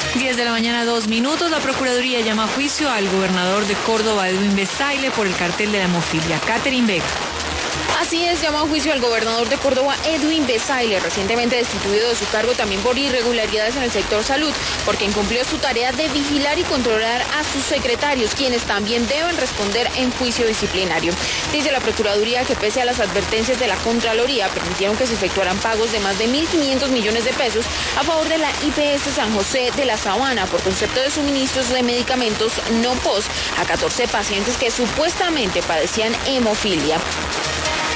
10 de la mañana, 2 minutos. La Procuraduría llama a juicio al gobernador de Córdoba, Edwin Besaile, por el cartel de la hemofilia. Catherine Vega. Así es, llama a juicio al gobernador de Córdoba, Edwin Besaile, recientemente destituido de su cargo también por irregularidades en el sector salud, porque incumplió su tarea de vigilar y controlar a sus secretarios, quienes también deben responder en juicio disciplinario. Dice la Procuraduría que pese a las advertencias de la Contraloría, permitieron que se efectuaran pagos de más de 1.500 millones de pesos a favor de la IPS San José de la Sabana por concepto de suministros de medicamentos no POS a 14 pacientes que supuestamente padecían hemofilia.